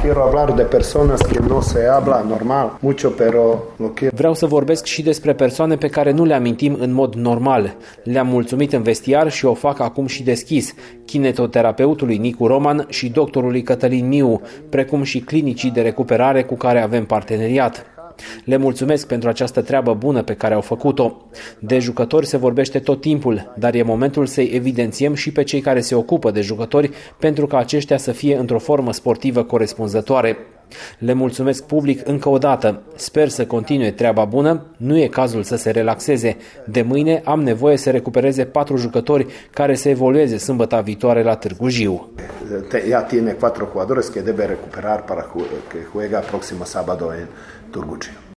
quiero hablar de personas que no se habla normal mucho, pero lo quiero. Vreau să vorbesc și despre persoane pe care nu le amintim în mod normal. Le-am mulțumit în vestiar și o fac acum și deschis, kinetoterapeutului Nicu Roman și doctorului Cătălin Miu, precum și clinicii de recuperare cu care avem parteneriat. Le mulțumesc pentru această treabă bună pe care au făcut-o. De jucători se vorbește tot timpul, dar e momentul să-i evidențiem și pe cei care se ocupă de jucători pentru ca aceștia să fie într-o formă sportivă corespunzătoare. Le mulțumesc public încă o dată. Sper să continue treaba bună, nu e cazul să se relaxeze. De mâine am nevoie să recupereze 4 jucători care să evolueze sâmbătă viitoare la Târgu Jiu. Ya tiene 4 jugadores que debe recuperar para que juegue próximo sábado en Târgu Jiu.